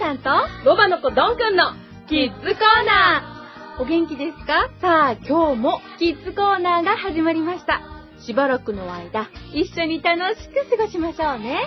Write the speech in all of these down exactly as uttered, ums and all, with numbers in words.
さんとロバの子ドンくんのキッズコーナー。お元気ですか？さあ、今日もキッズコーナーが始まりました。しばらくの間、一緒に楽しく過ごしましょうね。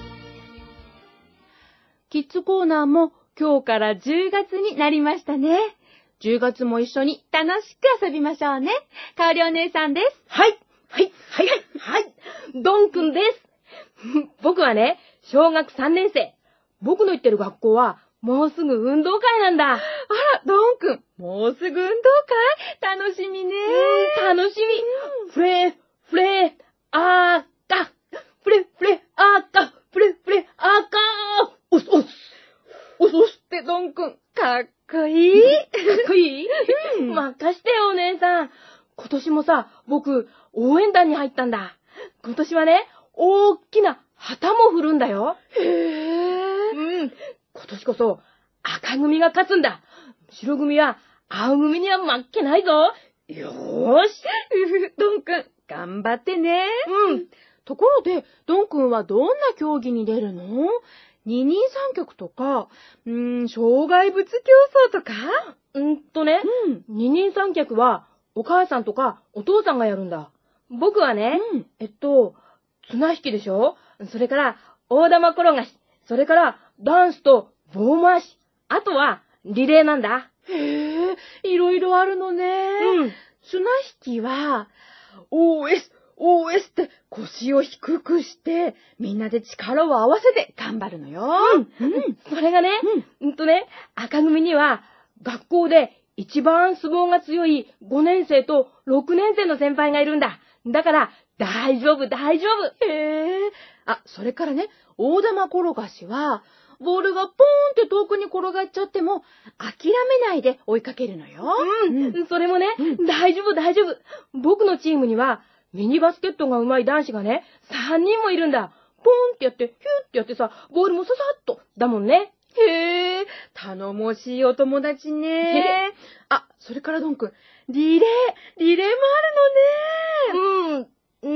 キッズコーナーも今日からじゅうがつになりましたね。じゅうがつも一緒に楽しく遊びましょうね。かおりお姉さんです。 はい、はい、はい、はい、はい、ドンくんです。僕はね、小学さんねんせい。僕の行ってる学校は、もうすぐ運動会なんだ。あら、 ドンくん、もうすぐ運動会？楽しみね。 楽しみ。フレー、フレー、あーか。フレ、フレ、あーか。フレ、フレ、あーか。おす、おす。おす、おすってドンくん。 かっこいい。かっこいい？任してよ、お姉さん。今年もさ、僕、応援団に入ったんだ。今年はね、大きな旗も振るんだよ。 へぇー。うん。今年こそ、赤組が勝つんだ。白組は、青組には負けないぞ。よーし。 ドンくん、頑張ってね。 うん。 ところで、ドンくんはどんな競技に出るの？二人三脚とか、うーん、障害物競争とか？ うんとね、うん、二人三脚は、お母さんとかお父さんがやるんだ。僕はね、うん、えっと、綱引きでしょ？それから、大玉転がし。それから、ダンスと棒回し。あとは、リレーなんだ。 へぇ、いろいろあるのね。 うん。 綱引きは、オーエス、オーエス って腰を低くして、みんなで力を合わせて頑張るのよ。 うん。うん。それがね、うん、うんとね、赤組には、学校で一番相撲が強いごねんせいとろくねんせいの先輩がいるんだ。だから、大丈夫、大丈夫。 へぇ。あ、それからね、大玉転がしは、ボールがポーンって遠くに転がっちゃっても、諦めないで追いかけるのよ。 うん。うん、それもね、うん、大丈夫、大丈夫。僕のチームには、ミニバスケットが上手い男子がね、さんにんもいるんだ。ポーンってやって、ヒューってやってさ、ボールもささっと。だもんね。 へぇ、頼もしいお友達ね。あ、それからドンくん、リレー、リレーもあるのね。うん、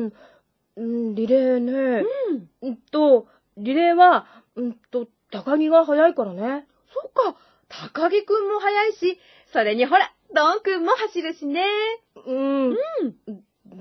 うん、リレーね。うん。うんと、リレーは、うんと、高木が速いからね。 そっか、高木くんも速いし、それにほら、ドンくんも走るしね。 うん。うん。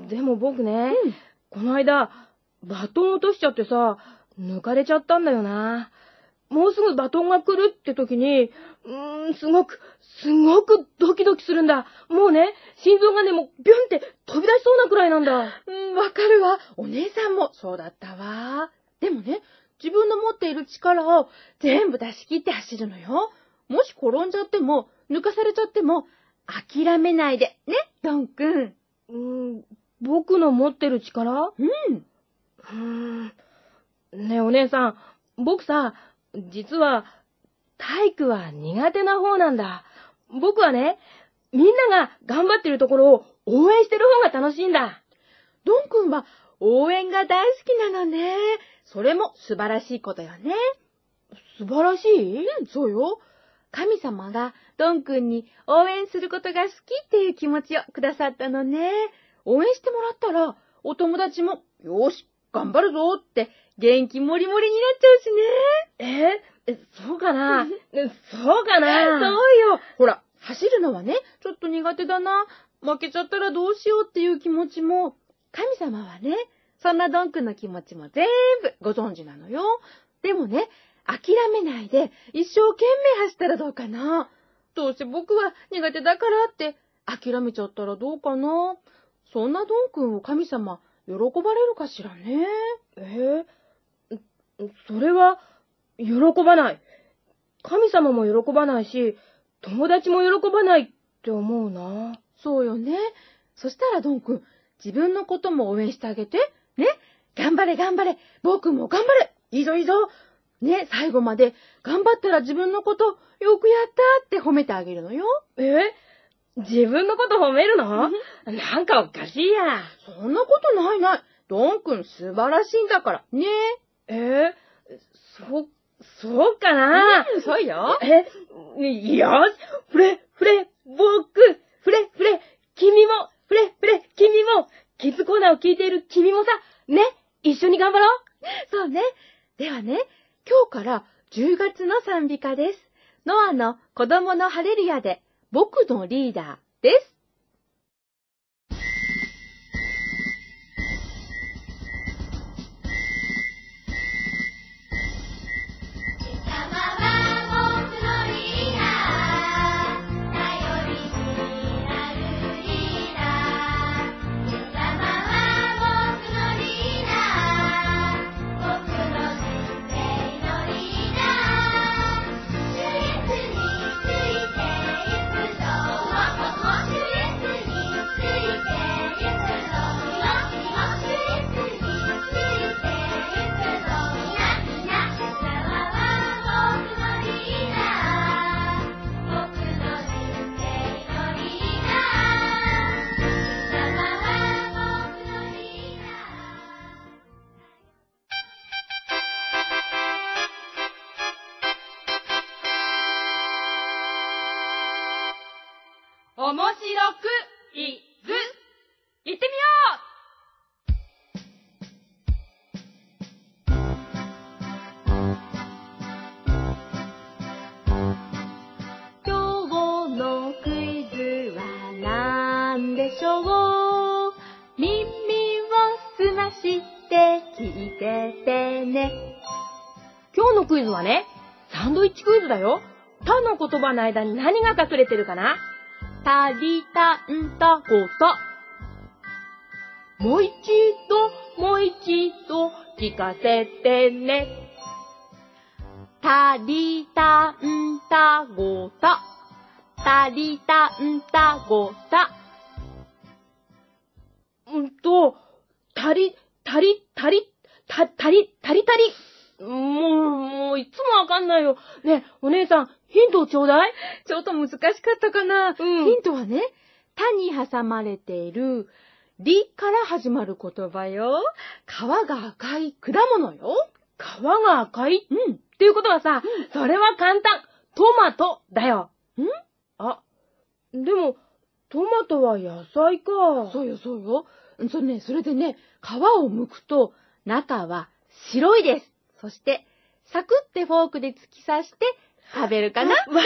でも僕ね、うん、この間、バトン落としちゃってさ、抜かれちゃったんだよな。もうすぐバトンが来るって時に、うーん、すごく、すごくドキドキするんだ。もうね、心臓がね、もうビュンって飛び出しそうなくらいなんだ。 うん、わかるわ。お姉さんもそうだったわ。でもね、自分の持っている力を全部出し切って走るのよ。もし転んじゃっても、抜かされちゃっても、諦めないで。ね、ドンくん。 うーん、僕の持ってる力？ うん。 うーん。ねえ、お姉さん、僕さ、実は、体育は苦手な方なんだ。僕はね、みんなが頑張ってるところを応援してる方が楽しいんだ。 ドンくんは応援が大好きなのね。それも素晴らしいことよね。 素晴らしい？ うん、そうよ。神様がドンくんに応援することが好きっていう気持ちをくださったのね。応援してもらったら、お友達も、よーし、頑張るぞって元気もりもりになっちゃうしね。えー、そうかなそうかなそうよ。ほら、走るのはね、ちょっと苦手だな。負けちゃったらどうしようっていう気持ちも、神様はね、そんなドンくんの気持ちも全部ご存知なのよ。でもね、諦めないで一生懸命走ったらどうかな。どうせ僕は苦手だからって諦めちゃったらどうかな。そんなドンくんを神様喜ばれるかしらね。 えー、それは喜ばない。神様も喜ばないし、友達も喜ばないって思うな。 そうよね。そしたらドンくん、自分のことも応援してあげて。ね。頑張れ頑張れ。僕も頑張れ。いいぞいいぞ。ね、最後まで頑張ったら自分のことよくやったって褒めてあげるのよ。 え？自分のこと褒めるの？なんかおかしいや。 そんなことないない。ドンくん素晴らしいんだから。ね。 えー、そ、そうかな？ うん、そうよ。 え、よし。フレ、フレ、僕、フレ、フレ、君も、フレ、フレ、君も、キッズコーナーを聞いている君もさ、ね、一緒に頑張ろう。 そうね。ではね、今日からじゅうがつの賛美歌です。ノアの子供のハレルヤで、僕のリーダーです。面白くいず行ってみよう。今日のクイズは何でしょう。耳をすまして聞いててね。 今日のクイズはね、サンドイッチクイズだよ。他の言葉の間に何が隠れてるかな？ たりたんたごた。 もう一度、もう一度聞かせてね。 たりたんたごた。たりたんたごた。 うんと、たり、たり、たり、た、たり、たりたり。もう、もう、いつもわかんないよ。ねえ、お姉さん、ヒントをちょうだい。 ちょっと難しかったかな。 うん、 ヒントはね、たに挟まれている、りから始まる言葉よ。皮が赤い果物よ。 皮が赤い？ うん。 っていうことはさ、うん、それは簡単。トマトだよ。 ん？ あ、でも、トマトは野菜か。 そうよ、そうよ。それね、それでね、皮を剥くと、中は白いです。そして、サクってフォークで突き刺して食べるかな？わかった、 わかった。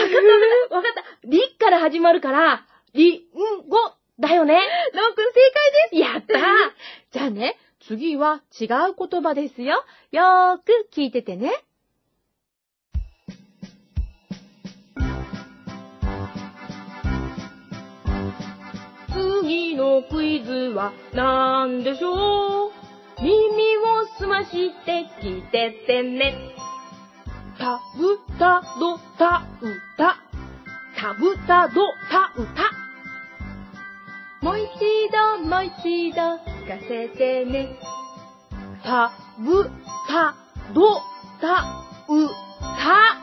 りから始まるから、りんごだよね。 ロンくん正解です。 やったー。 じゃあね、次は違う言葉ですよ。よーく聞いててね。 次のクイズは何でしょう？耳をすまして聞いててね。たぶたどたうた。たぶたどたうた。 もう一度、もう一度聞かせてね。 たぶたどたうた。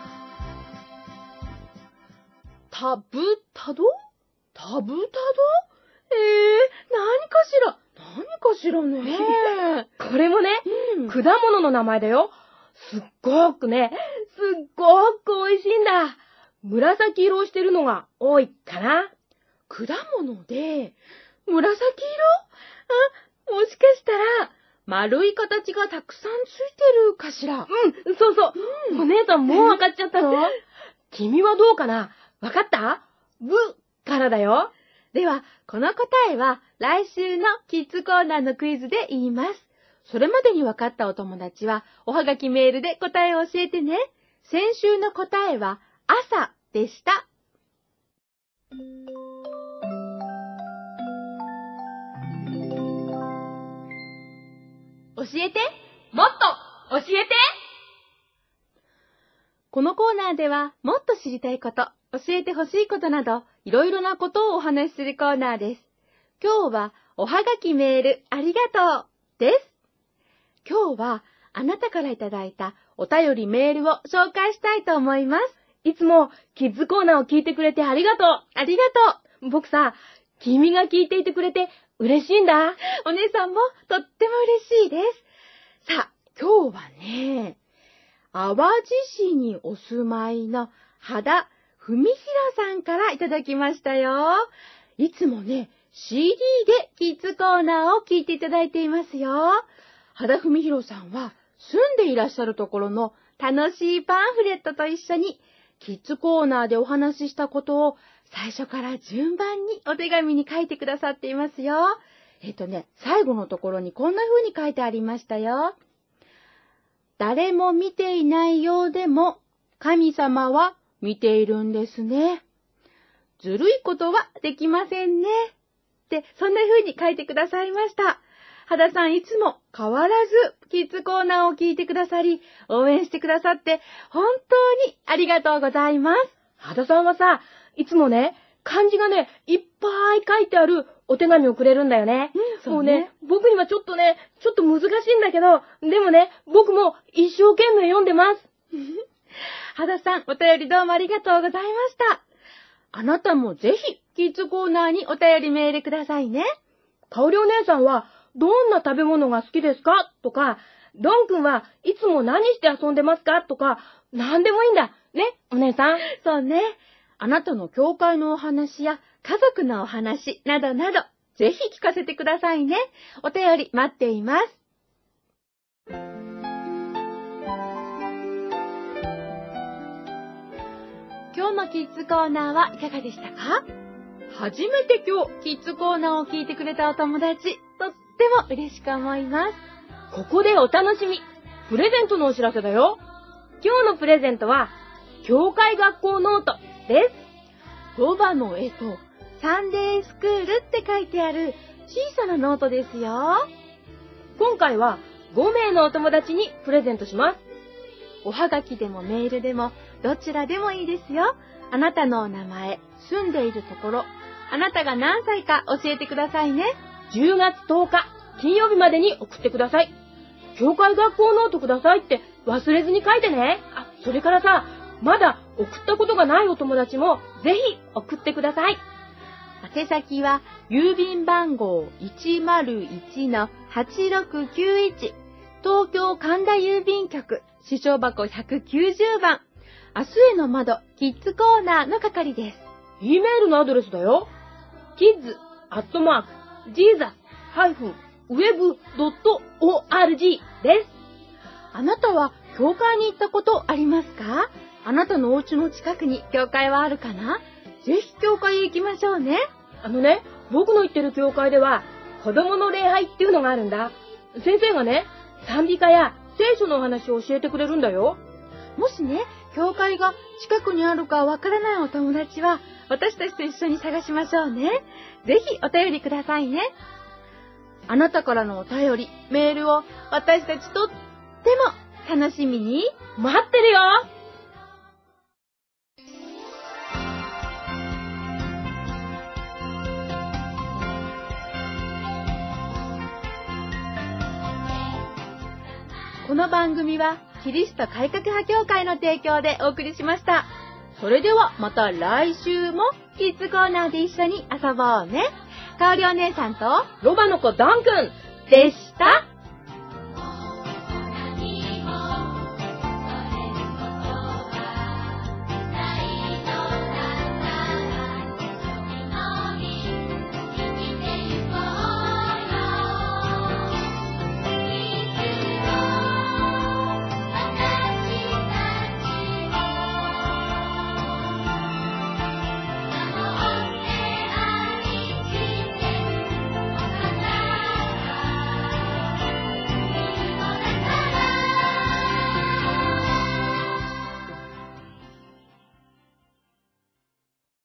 たぶたどたぶたどえー、何かしら何かしらね。 これもね、うん、果物の名前だよ。すっごくね、すっごく美味しいんだ。紫色をしてるのが多いかな。 果物で、紫色？あ、もしかしたら、丸い形がたくさんついてるかしら。 うん、そうそう。うん、お姉さんもう分かっちゃったの？君はどうかな？分かった？ぶからだよ。 では、この答えは来週のキッズコーナーのクイズで言います。それまでに分かったお友達は、おはがきメールで答えを教えてね。先週の答えは、朝でした。教えて、もっと教えて。このコーナーでは、もっと知りたいこと、教えてほしいことなど、いろいろなことをお話しするコーナーです。今日は、おはがきメールありがとうです。今日は、あなたからいただいたお便りメールを紹介したいと思います。 いつもキッズコーナーを聞いてくれてありがとう。 ありがとう。僕さ、君が聞いていてくれて嬉しいんだ。 お姉さんもとっても嬉しいです。さあ、今日はね、淡路市にお住まいの羽田文弘さんからいただきましたよ。いつもね、シーディー でキッズコーナーを聞いていただいていますよ。羽田文弘さんは住んでいらっしゃるところの楽しいパンフレットと一緒に、キッズコーナーでお話ししたことを最初から順番にお手紙に書いてくださっていますよ。えっとね、最後のところにこんな風に書いてありましたよ。誰も見ていないようでも、神様は見ているんですね。ずるいことはできませんね。って、そんな風に書いてくださいました。羽田さんいつも変わらずキッズコーナーを聞いてくださり、応援してくださって本当にありがとうございます。 羽田さんはさ、いつもね、漢字がね、いっぱい書いてあるお手紙をくれるんだよね。 うん、そうね。 もうね、僕にはちょっとね、ちょっと難しいんだけど、でもね、僕も一生懸命読んでます。 羽田さん、お便りどうもありがとうございました。あなたもぜひ、キッズコーナーにお便りメールくださいね。 かおりお姉さんは、どんな食べ物が好きですかとか、ドンくんはいつも何して遊んでますかとか、なんでもいいんだ。ね、お姉さん。 そうね。あなたの教会のお話や家族のお話などなど、ぜひ聞かせてくださいね。お便り待っています。今日のキッズコーナーはいかがでしたか？初めて今日キッズコーナーを聞いてくれたお友達、とっても嬉しく思います。 ここでお楽しみ。プレゼントのお知らせだよ。今日のプレゼントは、教会学校ノートです。 ロバの絵とサンデースクールって書いてある小さなノートですよ。 今回はごめいのお友達にプレゼントします。 おはがきでもメールでもどちらでもいいですよ。あなたのお名前、住んでいるところ、あなたが何歳か教えてくださいね。 じゅうがつとおか金曜日までに送ってください。教会学校ノートくださいって忘れずに書いてね。あ、それからさ、まだ送ったことがないお友達もぜひ送ってください。 宛先は郵便番号 いちまるいちのはちろくきゅういち 東京神田郵便局支所箱ひゃくきゅうじゅうばん明日への窓キッズコーナーの係です。 E メールのアドレスだよ。キッズアットマークジーザスウェブドットオーアールジー です。 あなたは教会に行ったことありますか？あなたのお家の近くに教会はあるかな？ぜひ教会へ行きましょうね。 あのね、僕の行ってる教会では子供の礼拝っていうのがあるんだ。先生がね、賛美歌や聖書のお話を教えてくれるんだよ。 もしね、教会が近くにあるかわからないお友達は私たちと一緒に探しましょうね。ぜひお便りくださいね。あなたからのお便り、メールを私たちとっても楽しみに待ってるよ。 この番組はキリスト改革派協会の提供でお送りしました。それではまた来週もキッズコーナーで一緒に遊ぼうね。かおりお姉さんとロバの子ダンくんでした。